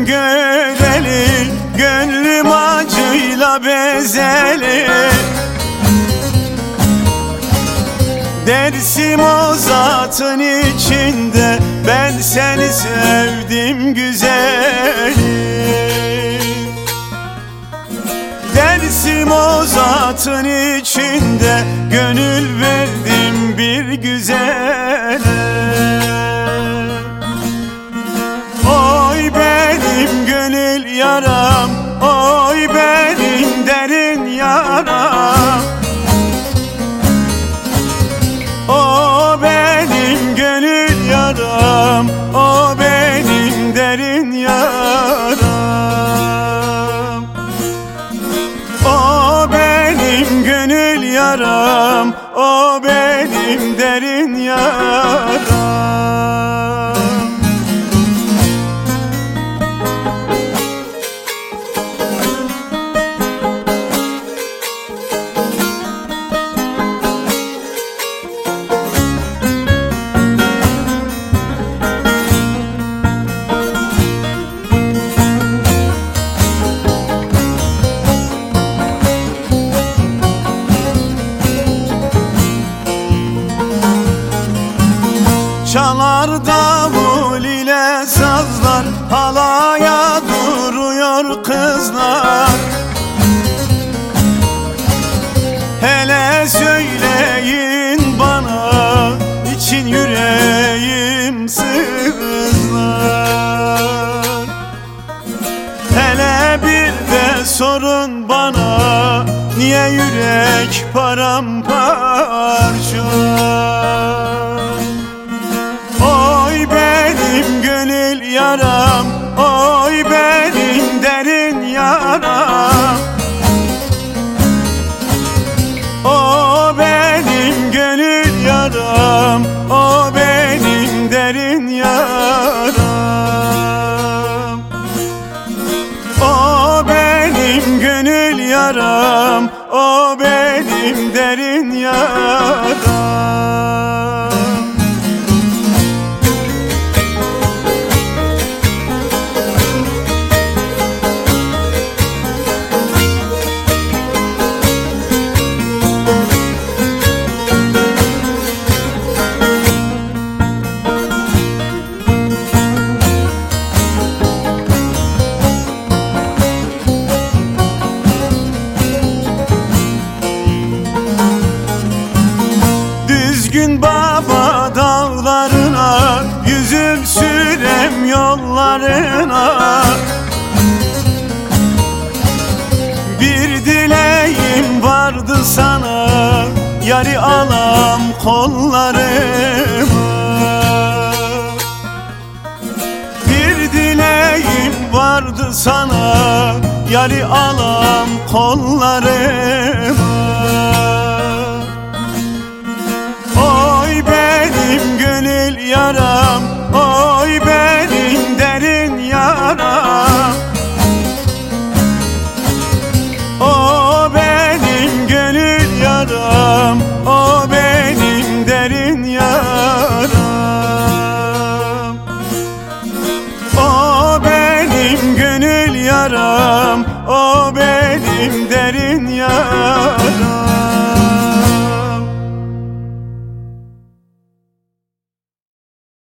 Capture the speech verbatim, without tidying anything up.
Senden göreli gönlüm acıyla bezeli. Dersim o zatın içinde, ben seni sevdim güzelim. Dersim o zatın içinde, gönül verdim bir güzele. Oy benim gönül yaram, oy benim derin yaram. O benim gönül yaram, o benim derin yaram. O benim gönül yaram, o benim derin yaram. Çalar davul ile sazlar, halaya duruyor kızlar. Hele söyleyin bana, için yüreğim sızlar. Hele bir de sorun bana, niye yürek paramparça? Oy benim gönül yaram, oy benim derin yaram. O benim gönül yaram, o benim derin yaram. O benim gönül yaram, o benim derin yaram. Düzgün baba dağlarına, yüzüm sürem yollarına. Bir dileğim vardı sana, yari alam kollarıma. Bir dileğim vardı sana, yari alam kollarıma. Oy benim gönül yaram, oy benim derin yaram. O benim gönül yaram, o benim derin yaram. O benim gönül yaram, o benim derin yaram.